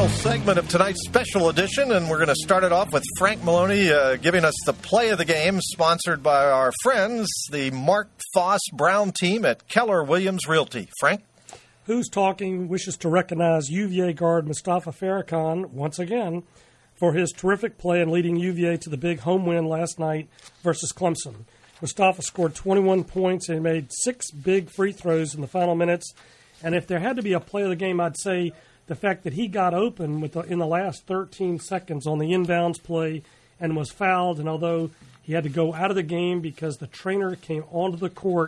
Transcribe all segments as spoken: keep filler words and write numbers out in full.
final segment of tonight's special edition, and we're going to start it off with Frank Maloney uh, giving us the play of the game, sponsored by our friends, the Mark Foss Brown team at Keller Williams Realty. Frank? Who's Talking wishes to recognize U V A guard Mustafa Farrakhan once again for his terrific play in leading U V A to the big home win last night versus Clemson. Mustafa scored twenty-one points and made six big free throws in the final minutes. And if there had to be a play of the game, I'd say the fact that he got open with the, in the last thirteen seconds on the inbounds play and was fouled. And although he had to go out of the game because the trainer came onto the court,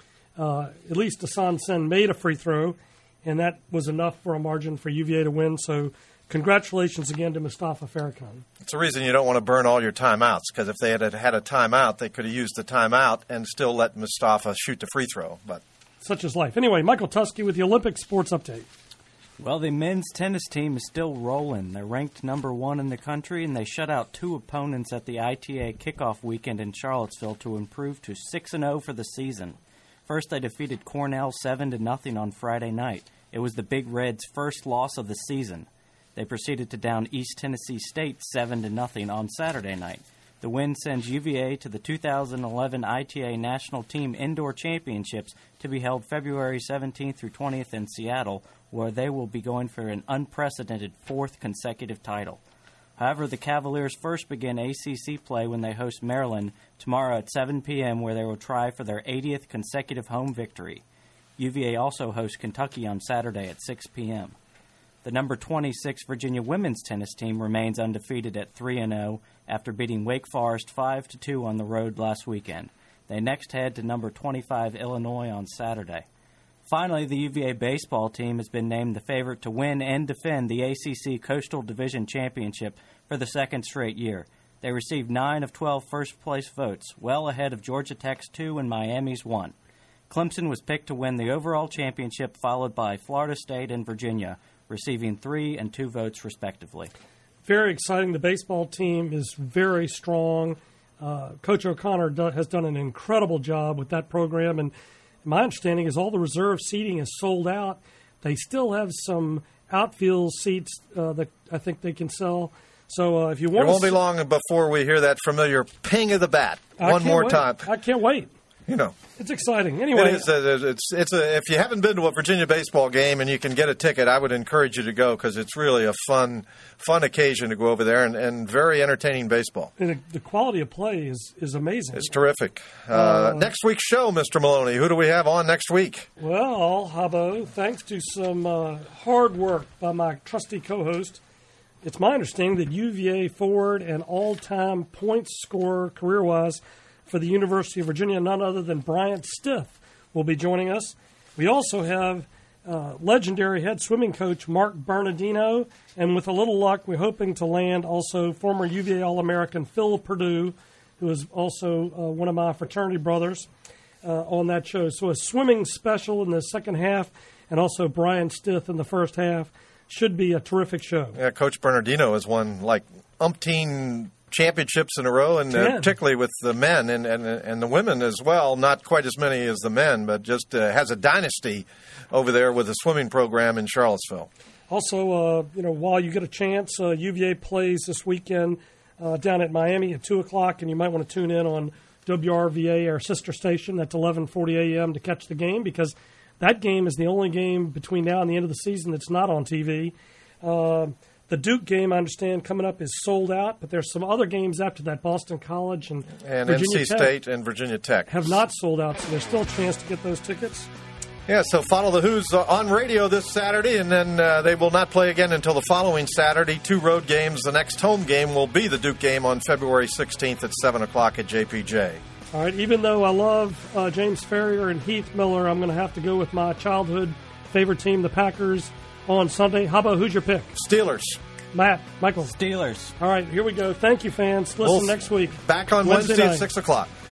uh, at least Hassan Sen made a free throw, and that was enough for a margin for U V A to win. So congratulations again to Mustafa Farrakhan. It's the reason you don't want to burn all your timeouts, because if they had had a timeout, they could have used the timeout and still let Mustafa shoot the free throw. But such is life. Anyway, Michael Tusky with the Olympic sports update. Well, the men's tennis team is still rolling. They're ranked number one in the country, and they shut out two opponents at the I T A kickoff weekend in Charlottesville to improve to six and oh for the season. First, they defeated Cornell seven to nothing on Friday night. It was the Big Reds' first loss of the season. They proceeded to down East Tennessee State seven to nothing on Saturday night. The win sends U V A to the two thousand eleven I T A National Team Indoor Championships to be held February seventeenth through twentieth in Seattle, where they will be going for an unprecedented fourth consecutive title. However, the Cavaliers first begin A C C play when they host Maryland tomorrow at seven p.m., where they will try for their eightieth consecutive home victory. U V A also hosts Kentucky on Saturday at six p.m. The number twenty-six Virginia women's tennis team remains undefeated at three and oh after beating Wake Forest five to two on the road last weekend. They next head to number twenty-five Illinois on Saturday. Finally, the U V A baseball team has been named the favorite to win and defend the A C C Coastal Division Championship for the second straight year. They received nine of twelve first-place votes, well ahead of Georgia Tech's two and Miami's one. Clemson was picked to win the overall championship, followed by Florida State and Virginia, receiving three and two votes respectively. Very exciting. The baseball team is very strong. Uh, Coach O'Connor do, has done an incredible job with that program, and my understanding is all the reserve seating is sold out. They still have some outfield seats uh, that I think they can sell. So uh, if you want, it won't to be long before we hear that familiar ping of the bat I one more wait. time. I can't wait. You know, it's exciting. Anyway, it is a, it's it's a, if you haven't been to a Virginia baseball game and you can get a ticket, I would encourage you to go, because it's really a fun fun occasion to go over there, and, and very entertaining baseball. And the, the quality of play is, is amazing. It's terrific. Uh, Uh, next week's show, Mister Maloney, who do we have on next week? Well, Habbo, thanks to some uh, hard work by my trusty co-host, it's my understanding that U V A forward and all-time points scorer career-wise for the University of Virginia, none other than Bryant Stith, will be joining us. We also have uh, legendary head swimming coach Mark Bernardino, and with a little luck, we're hoping to land also former U V A All-American Phil Perdue, who is also uh, one of my fraternity brothers, uh, on that show. So a swimming special in the second half, and also Bryant Stith in the first half. Should be a terrific show. Yeah, Coach Bernardino has won like umpteen championships in a row, and uh, particularly with the men and, and and the women as well. Not quite as many as the men, but just uh, has a dynasty over there with the swimming program in Charlottesville. Also, uh, you know, while you get a chance, uh, U V A plays this weekend uh, down at Miami at two o'clock, and you might want to tune in on W R V A, our sister station. That's eleven forty a.m. to catch the game, because that game is the only game between now and the end of the season that's not on T V. Uh, The Duke game, I understand, coming up is sold out, but there's some other games after that. Boston College and, and Virginia N C Tech State and Virginia Tech have not sold out, so there's still a chance to get those tickets. Yeah, so follow the Who's on radio this Saturday, and then uh, they will not play again until the following Saturday. Two road games. The next home game will be the Duke game on February sixteenth at seven o'clock at J P J. All right, even though I love uh, James Ferrier and Heath Miller, I'm going to have to go with my childhood favorite team, the Packers, on Sunday. How about who's your pick? Steelers. Matt, Michael. Steelers. All right, here we go. Thank you, fans. Listen We'll next week. Back on Wednesday Wednesday night. at six o'clock.